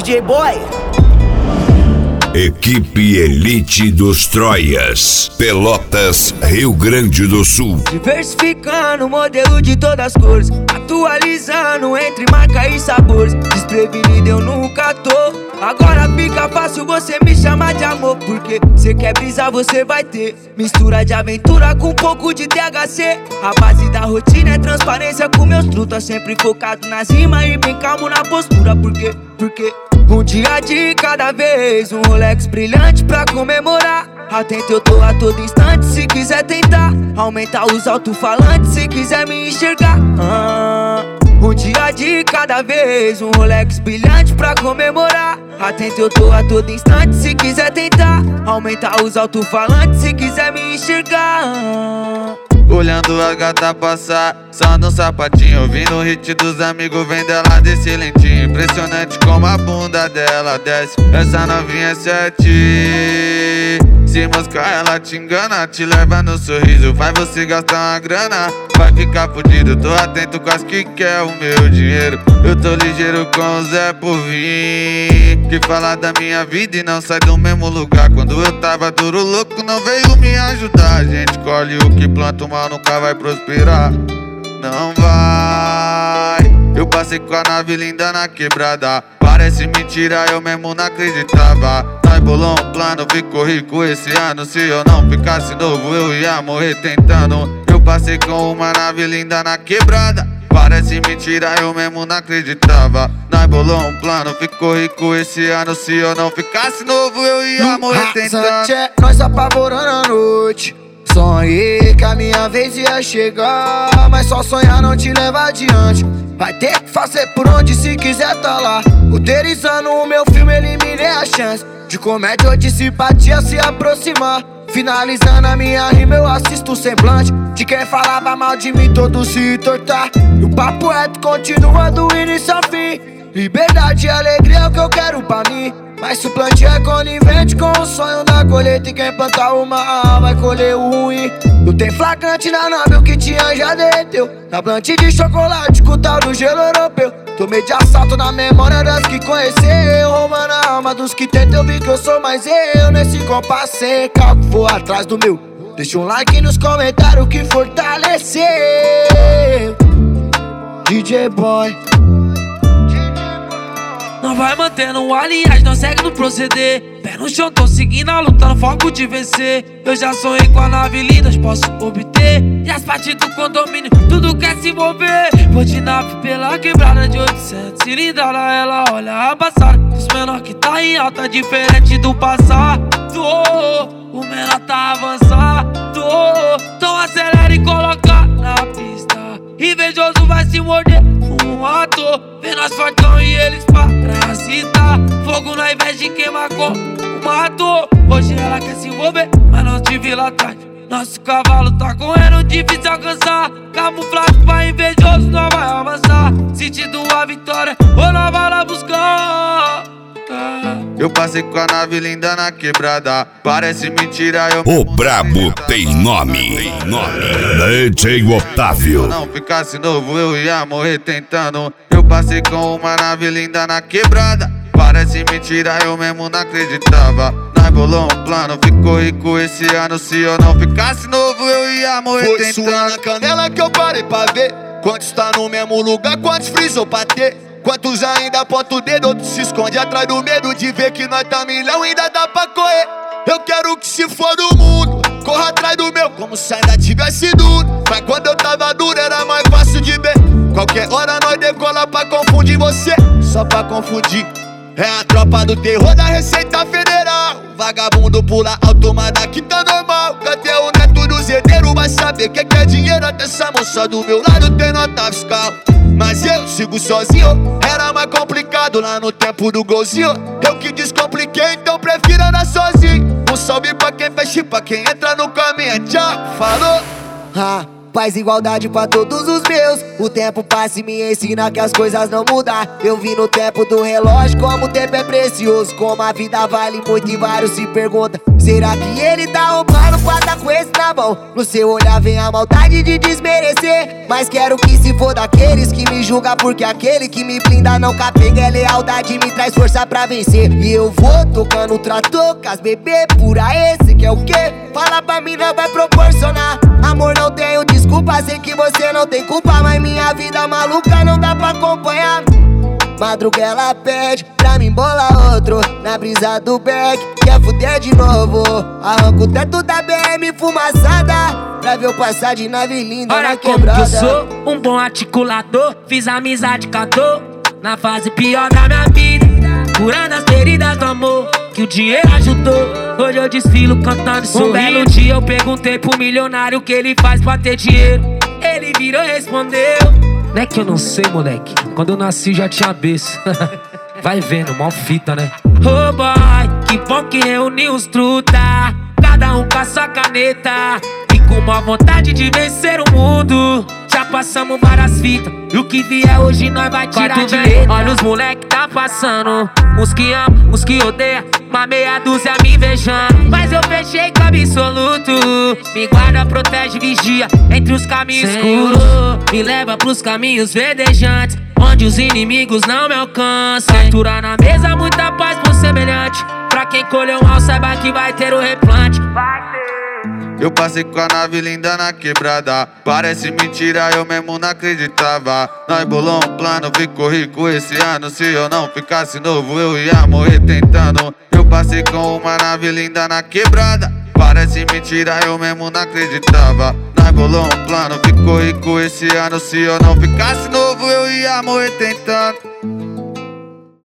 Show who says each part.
Speaker 1: DJ Boy.
Speaker 2: Equipe Elite dos Troias, Pelotas, Rio Grande do Sul.
Speaker 1: Diversificando o modelo de todas as cores, atualizando entre marca e sabores. Desprevenido eu nunca tô, agora fica fácil você me chamar de amor. Porque cê quer brisar, você vai ter mistura de aventura com um pouco de THC. A base da rotina é transparência com meus trutas, sempre focado nas rimas e bem calmo na postura. Porque um dia de cada vez, um Rolex brilhante pra comemorar. Atento eu tô a todo instante, se quiser tentar aumentar os alto-falantes, se quiser me enxergar. Um dia de cada vez, um Rolex brilhante pra comemorar. Atento eu tô a todo instante, se quiser tentar aumentar os alto-falantes, se quiser me enxergar.
Speaker 3: Olhando a gata passar, só no sapatinho, ouvindo o hit dos amigos, vem dela desse lentinho. Impressionante como a bunda dela desce, essa novinha é 7. Se moscar ela te engana, te leva no sorriso, faz você gastar uma grana, vai ficar fudido. Tô atento com as que quer o meu dinheiro, eu tô ligeiro com o Zé por vir, que fala da minha vida e não sai do mesmo lugar. Quando eu tava duro louco não veio me ajudar. A gente colhe o que planta, o mal nunca vai prosperar, não vai. Eu passei com a nave linda na quebrada, parece mentira, eu mesmo não acreditava. Nós bolou um plano, ficou rico esse ano. Se eu não ficasse novo eu ia morrer tentando. Eu passei com uma nave linda na quebrada, parece mentira, eu mesmo não acreditava. Nós bolou um plano, ficou rico esse ano. Se eu não ficasse novo eu ia morrer tentando.
Speaker 1: Nós apavorando a noite, sonhei que a minha vez ia chegar, mas só sonhar não te leva adiante. Vai ter que fazer por onde se quiser tá lá. Roteirizando o meu filme, eliminei a chance de comédia ou de simpatia se aproximar. Finalizando a minha rima, eu assisto o semblante de quem falava mal de mim, todo se tortar. E o papo reto continua do início ao fim. Liberdade e alegria é o que eu quero pra mim, mas se o plantio é conivente com o sonho da colheita, e quem plantar o mal vai colher o ruim. Não tem flagrante na nave, o que tinha já derreteu na plante de chocolate com o tal do gelo europeu. Tomei de assalto na memória das que conheceu, roubando a alma dos que tentam. Eu vi que eu sou mais eu nesse compasso sem calco, vou atrás do meu. Deixa um like nos comentários que fortaleceu. DJ Boy.
Speaker 4: Não vai mantendo aliás, não segue no proceder. Pé no chão, tô seguindo a luta no foco de vencer. Eu já sonhei com a nave linda, posso obter. E as partes do condomínio, tudo quer se envolver. Vou de nave pela quebrada de 800 cilindrada, ela olha a passada dos menor que tá em alta, diferente do passado. O menor tá avançado, então acelera e coloca na pista. Invejoso vai se morder um ator, vê nós fortão e eles parasitar. Fogo na invés de quem marcou o mato. Hoje ela quer se envolver, mas não te vi lá atrás. Nosso cavalo tá correndo, difícil alcançar. Camuflado pra invejoso, não vai avançar. Sentindo a vitória, ou não vai lá buscar.
Speaker 3: Eu passei com a nave linda na quebrada, parece mentira, eu
Speaker 2: O brabo tem nome, DJ Otávio.
Speaker 3: Se eu não ficasse novo eu ia morrer tentando. Eu passei com uma nave linda na quebrada, parece mentira, eu mesmo não acreditava. Nós bolou um plano, ficou rico esse ano. Se eu não ficasse novo eu ia morrer tentando.
Speaker 1: Foi sua na canela que eu parei pra ver quantos tá no mesmo lugar, quantos frisou pra ter. Quantos ainda aponta o dedo, outros se esconde atrás do medo de ver que nós tá milhão, ainda dá pra correr. Eu quero que se for do mundo, corra atrás do meu como se ainda tivesse duro. Mas quando eu tava duro era mais fácil de ver. Qualquer hora nós decola pra confundir você, só pra confundir. É a tropa do terror da Receita Federal. Vagabundo pula alto, mas daqui tá normal. Cadê o neto do zedeiro? Vai saber que é dinheiro. Até essa moça do meu lado tem nota fiscal. Mas eu sigo sozinho, era mais complicado lá no tempo do golzinho. Eu que descompliquei, então prefiro andar sozinho. Um salve pra quem fecha e pra quem entra no caminho. Tchau, falou. Paz e igualdade pra todos os meus. O tempo passa e me ensina que as coisas não mudam. Eu vi no tempo do relógio como o tempo é precioso, como a vida vale muito e vários se perguntam: será que ele tá roubando pra tá com esse na mão? No seu olhar vem a maldade de desmerecer, mas quero que se for daqueles que me julgam, porque aquele que me blinda não capega é lealdade, me traz força pra vencer. E eu vou tocando o trator com as bebê pura, esse que é o quê? Fala pra mim, não vai proporcionar. Amor, não tenho desculpa, sei que você não tem culpa, mas minha vida maluca não dá pra acompanhar. Madruga ela pede pra mim bolar outro na brisa do back, quer fuder de novo. Arranco o teto da BM fumaçada pra ver eu passar de nave linda
Speaker 4: olha
Speaker 1: na quebrada.
Speaker 4: como que eu sou um bom articulador, fiz amizade com a dor na fase pior da minha vida, curando as feridas do amor que o dinheiro ajudou. Hoje eu desfilo cantando sorrindo. Um belo dia eu perguntei pro milionário o que ele faz pra ter dinheiro. Ele virou e respondeu: não é que eu não sei, moleque, quando eu nasci já tinha berço. Vai vendo, mal fita, né? Oh boy, que bom que reuniu os truta, cada um com a sua caneta e com uma vontade de vencer o mundo. Já passamos várias fitas e o que vier hoje nós vai tirar de letra. Olha os moleque tá passando, uns que amam, uns que odeiam, uma meia dúzia me invejando. Mas eu fechei com absoluto, me guarda, protege, vigia entre os caminhos escuros, me leva pros caminhos verdejantes, onde os inimigos não me alcançam. Fartura na mesa, muita paz pro semelhante, pra quem colheu mal saiba que vai ter o replante.
Speaker 3: Eu passei com a nave linda na quebrada, parece mentira, eu mesmo não acreditava. Nós bolou um plano, ficou rico esse ano. Se eu não ficasse novo, eu ia morrer tentando. Eu passei com uma nave linda na quebrada, parece mentira, eu mesmo não acreditava. Nós bolou um plano, ficou rico esse ano. Se eu não ficasse novo, eu ia morrer tentando.